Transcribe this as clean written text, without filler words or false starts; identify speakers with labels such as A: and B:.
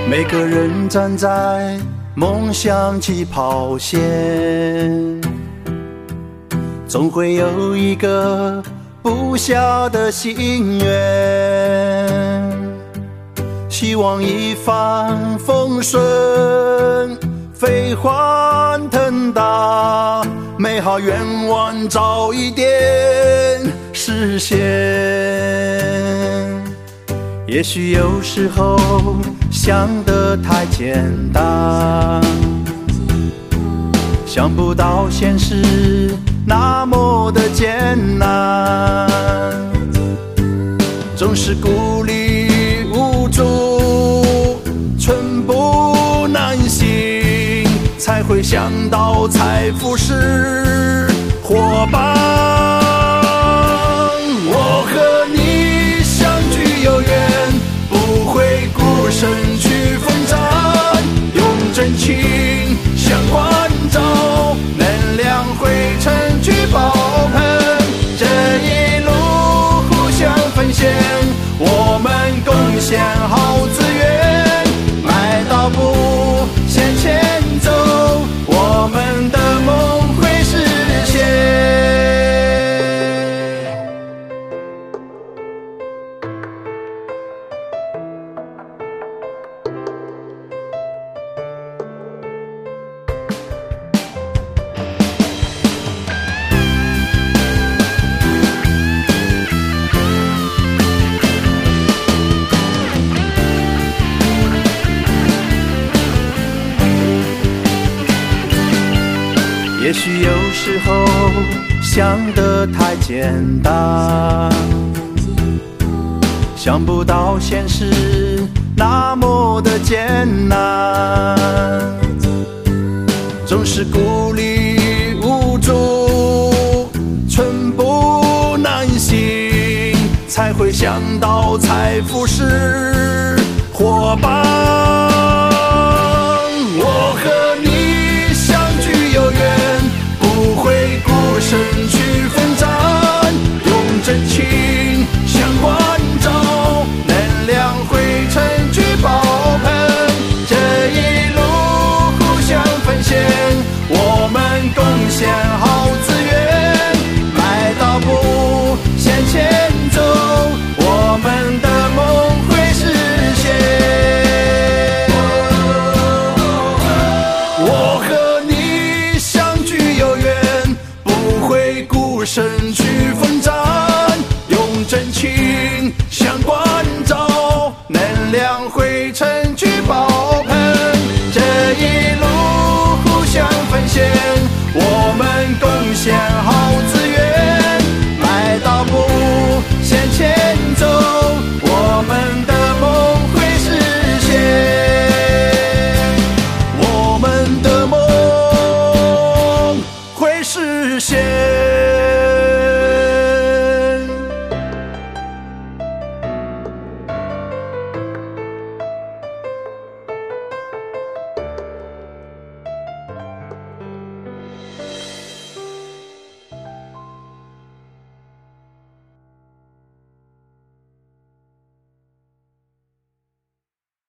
A: 每个人站在梦想起跑线，总会有一个不小的心愿，希望一帆风顺，飞黄腾达，美好愿望早一点实现。也许有时候想得太简单，想不到现实那么的艰难，总是孤立无助，寸步难行，才会想到财富是伙伴。我和你相聚有缘，不会孤身去奋战，用真情相关照，能量会成聚爆棚。这一路互相奉献，我们贡献好资源，迈大步向前走，我们的梦会实现。也许有时候想得太简单，想不到现实那么的艰难，总是孤立无助，寸步难行，才会想到财富是伙伴。我和你相聚有缘，不会孤身去奋战，用真情相关照，能量会成聚爆棚。这一路互相奉献，我们贡献好资源，迈大步向前走，我们的梦会实现。我和你相聚有缘，不会孤身去奋战，用真情相关照，能量会成